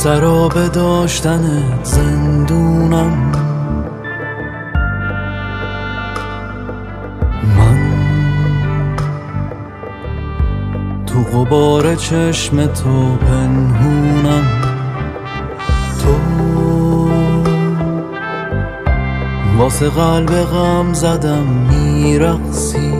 سراب داشتنت زندونم، من تو غبار چشم تو پنهونم. تو واسه قلب غم زدم میرقصی،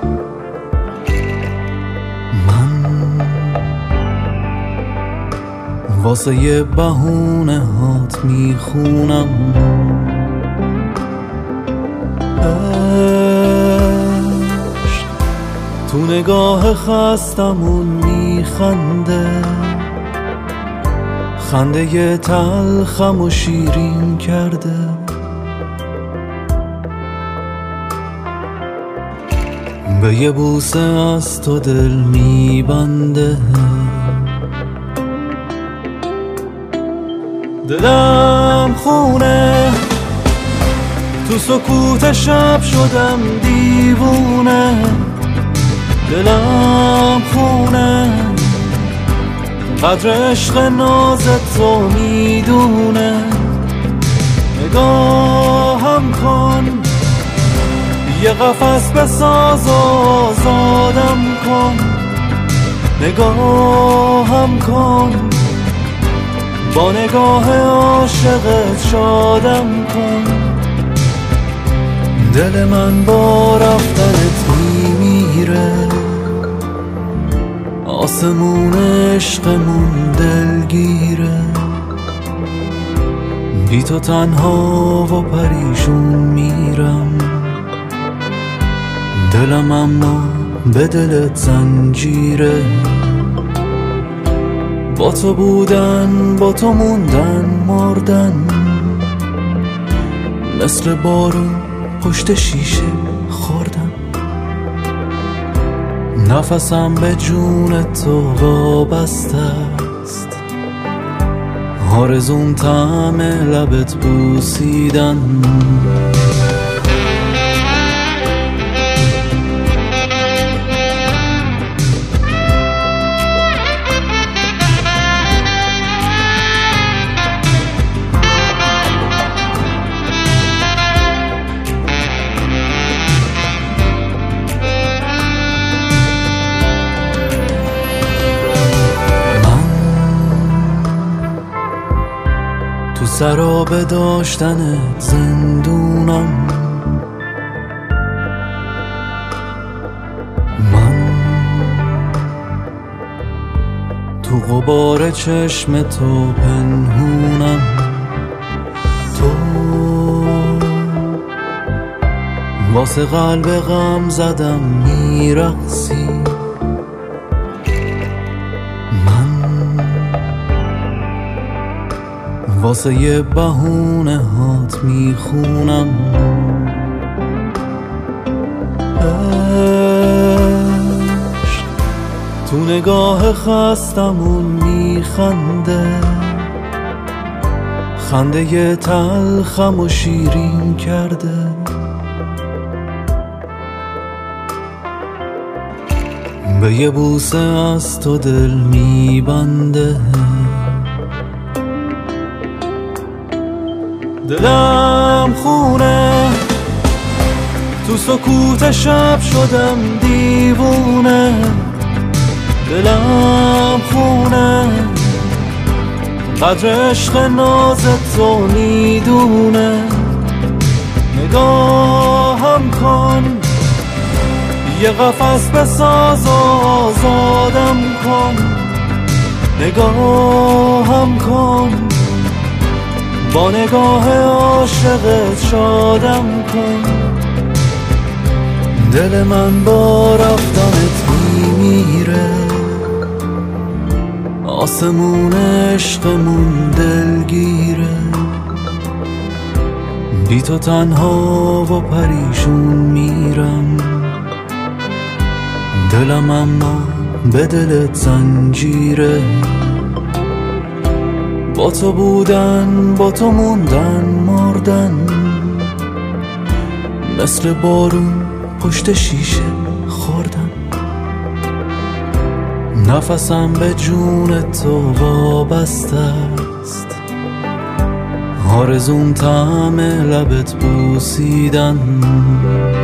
واسه یه بهونه هات میخونم. عشق تو نگاه خستمون میخنده، خنده یه تلخم و شیرین کرده. به یه بوسه از تو دل میبنده، دلم خونه تو سکوت شب شدم دیوونه. دلم خونه قدر عشق نازت تو میدونه. نگاهم کن یه قفس بساز و آزادم کن. نگاهم کن با نگاه عاشقت شادم کن. دل من با رفتنت میمیره، آسمون عشقمون دلگیره. بی تو تنها و پریشون میرم، دلم اما به دلت زنجیره. با تو بودن، با تو موندن، مردن مثل بارون پشت شیشه خوردن. نفسم به جون تو وابسته است، آرزوم طعم لبت بوسیدن. تو سراب داشتنت زندونم، من تو غبار چشم تو پنهونم. تو واسه قلب غم زدم میرقصی، واسه یه بهونه هات میخونم. عشق تو نگاه خستمون میخنده، خنده یه تلخم و شیرین کرده. به یه بوسه از تو دل میبنده، دلم خونه تو سکوت شب شدم دیوونه. دلم خونه قدر عشق نازت تو میدونه. نگاهم کن یه قفس بساز و آزادم کن. نگاهم کن با نگاه عاشقت شادم کن. دل من با رفتنت میمیره، آسمون عشقمون دلگیره. بی تو تنها و پریشون میرم، دلم اما به دلت زنجیره. با تو بودن، با تو موندن، مردن مثل بارون پشت شیشه خوردن. نفسم به جون تو وابسته آرزوم طعم لبت بوسیدن